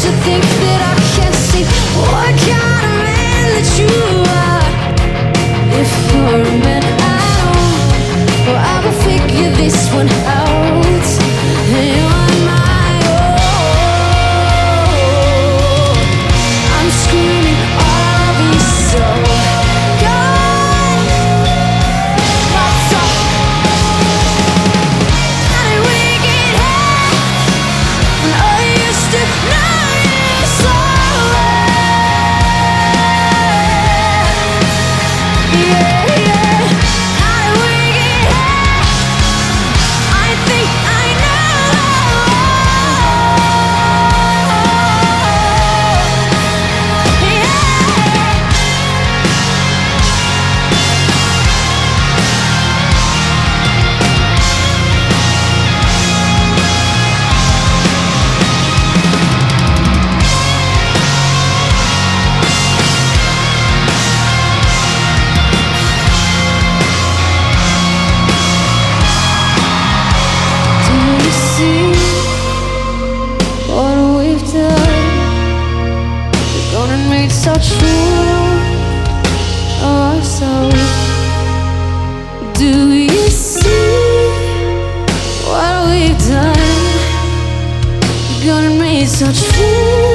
to think that I can't see what kind of man that you are. If you're a man at all, well, I will figure this one out. You're my own. I'm screaming all of you so. Such fool of ourselves. Do you see what we've done? Gonna make such fool